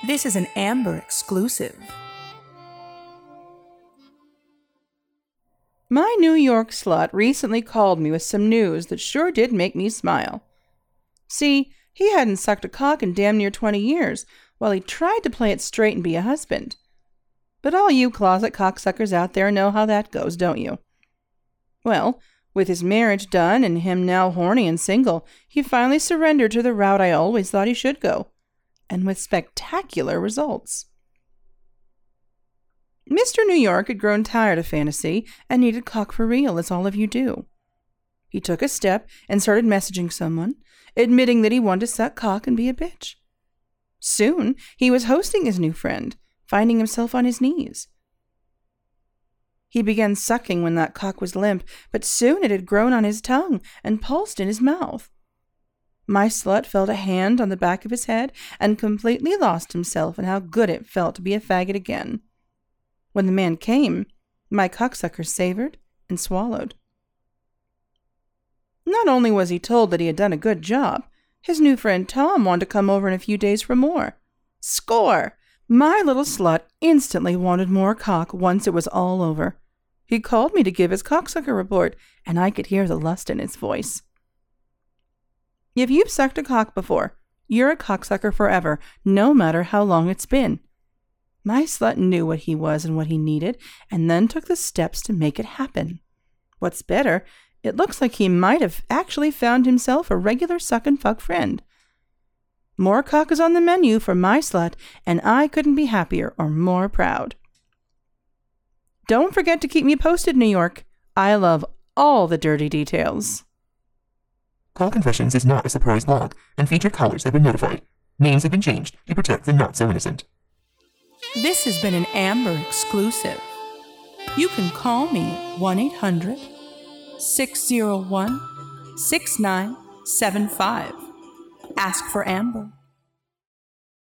This is an Amber exclusive. My New York slut recently called me with some news that sure did make me smile. See, he hadn't sucked a cock in damn near 20 years, while he tried to play it straight and be a husband. But all you closet cocksuckers out there know how that goes, don't you? Well, with his marriage done and him now horny and single, he finally surrendered to the route I always thought he should go, and with spectacular results. Mr. New York had grown tired of fantasy and needed cock for real, as all of you do. He took a step and started messaging someone, admitting that he wanted to suck cock and be a bitch. Soon, he was hosting his new friend, finding himself on his knees. He began sucking when that cock was limp, but soon it had grown on his tongue and pulsed in his mouth. My slut felt a hand on the back of his head and completely lost himself in how good it felt to be a faggot again. When the man came, my cocksucker savored and swallowed. Not only was he told that he had done a good job, his new friend Tom wanted to come over in a few days for more. Score! My little slut instantly wanted more cock once it was all over. He called me to give his cocksucker report, and I could hear the lust in his voice. If you've sucked a cock before, you're a cocksucker forever, no matter how long it's been. My slut knew what he was and what he needed, and then took the steps to make it happen. What's better, it looks like he might have actually found himself a regular suck-and-fuck friend. More cock is on the menu for my slut, and I couldn't be happier or more proud. Don't forget to keep me posted, New York. I love all the dirty details. Call Confessions is not a surprise log, and featured callers have been notified. Names have been changed to protect the not-so-innocent. This has been an Amber exclusive. You can call me 1-800-601-6975. Ask for Amber.